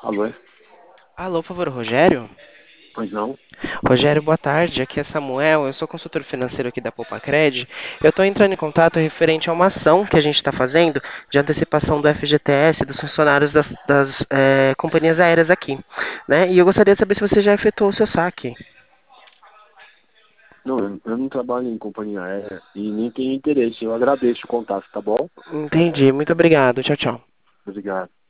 Alô, é? Alô, por favor, Rogério? Pois não? Rogério, boa tarde. Aqui é Samuel, eu sou consultor financeiro aqui da Poupacred. Eu estou entrando em contato referente a uma ação que a gente está fazendo de antecipação do FGTS dos funcionários das companhias aéreas aqui, né? E eu gostaria de saber se você já efetuou o seu saque. Não, eu não trabalho em companhia aérea e nem tenho interesse. Eu agradeço o contato, tá bom? Entendi, muito obrigado. Tchau, tchau. Obrigado.